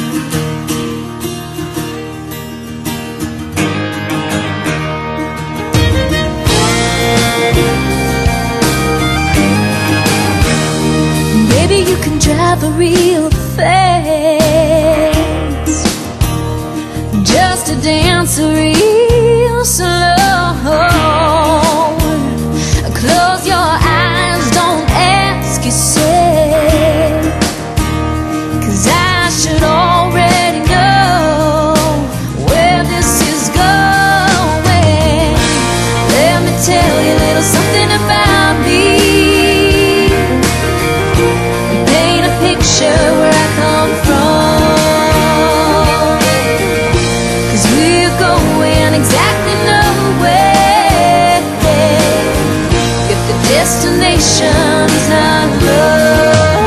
You can drive real fast just to dance real slow. Close your eyes, don't ask yourself, 'cause I should already know where this is going. Let me tell you a little something about me, where I come from, 'cause we're going exactly nowhere if the destination is not love.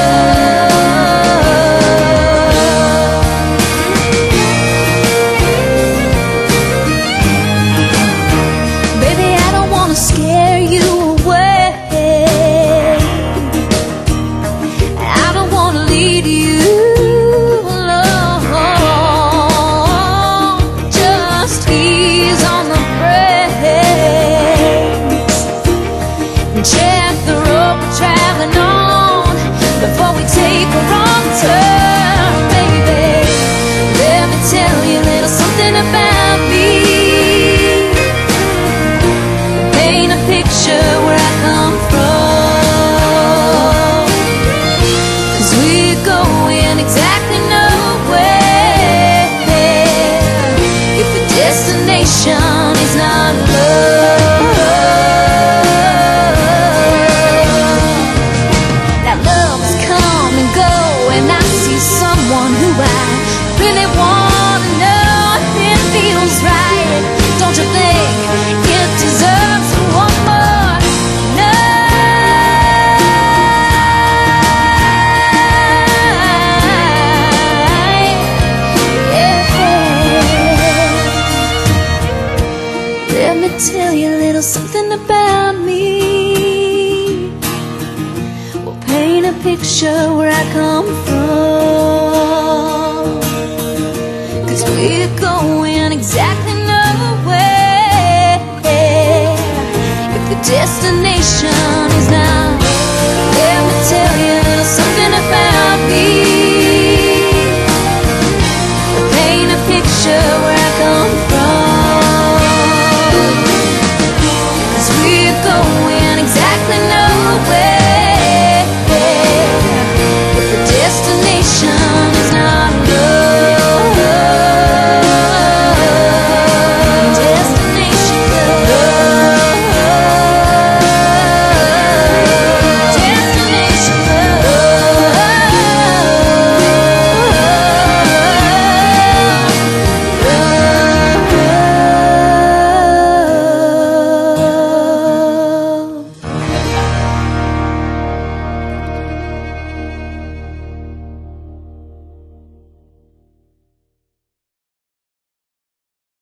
Baby, I don't want to scare you away, lead you alone. Just ease on the brakes and check the road we're traveling on before we take a wrong turn. Baby, let me tell you a little something about me, paint a picture where I come from, 'cause we're going exactly nowhere if the destination is not love. Now love's come and go, and I see someone who I really want to know. It feels right, don't you think? It deserves one more night. Let me tell you a little something about me. We'll paint a picture where I come from, 'cause we're going exactly nowhere if the destination